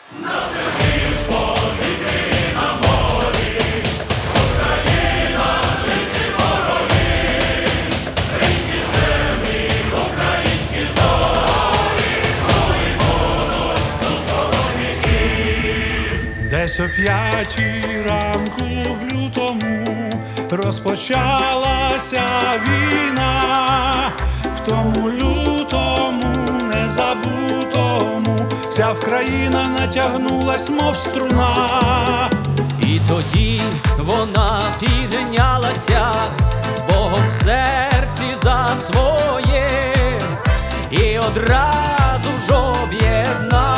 Десь о 5-й ранку в лютому розпочалася війна, в тому лютому незабутому вся Вкраїна натягнулась, мов струна. І тоді вона піднялася з Богом в серці за своє, і одразу ж об'єдналася